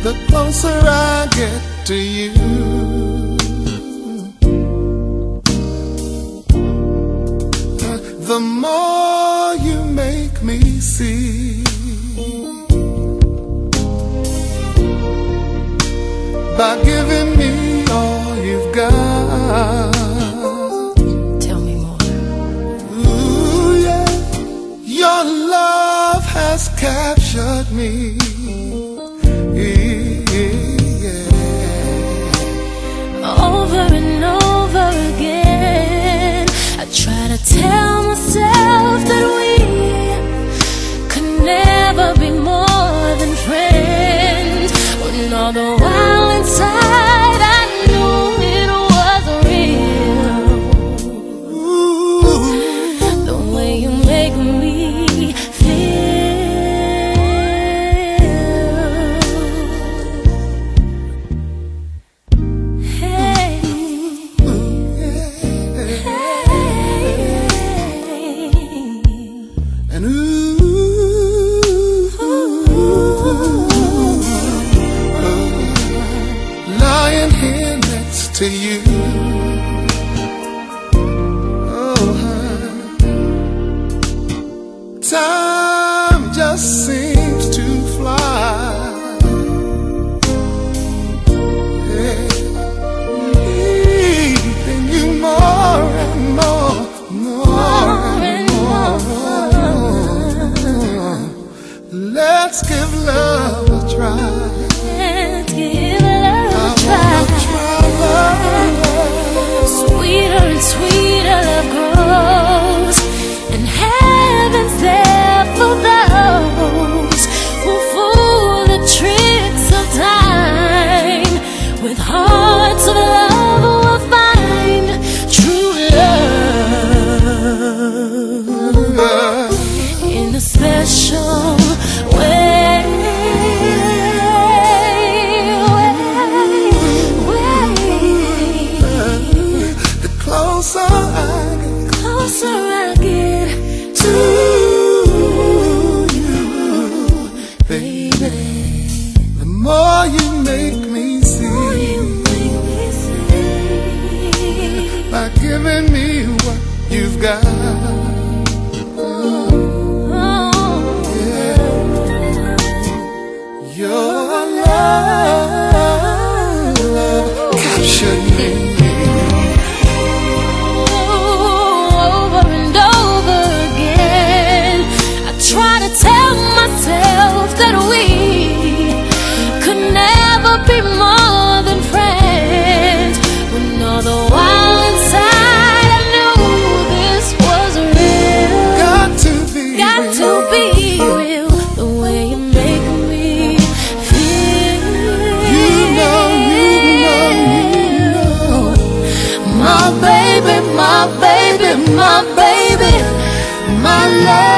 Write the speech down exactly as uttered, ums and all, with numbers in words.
the closer I get to you. The more you make me see, by giving me all you've got. Tell me more. Ooh, yeah. Your love has captured me. Over and over again, I try to tell myself that we could never be more than friends, when all the while inside I knew it wasn't real. Ooh. The way you make me to you. Oh, time just seems to fly. Yeah. Needing you more and more, more and more. Let's give love a try. Let's give love a try. Sweeter and sweeter love grows, and heaven's there for those who fool the tricks of time. With hearts of love will find true love in a special way. Closer I get, closer I get to you, baby. The more you make me see, more you make me see, by giving me what you've got. Oh, yeah. Your love, love captured me. Tell myself that we could never be more than friends, when all the while inside I knew this was real. Got to be Got real. to be real. The way you make me feel. You know, you know, you know. My baby, my baby, my baby, my love.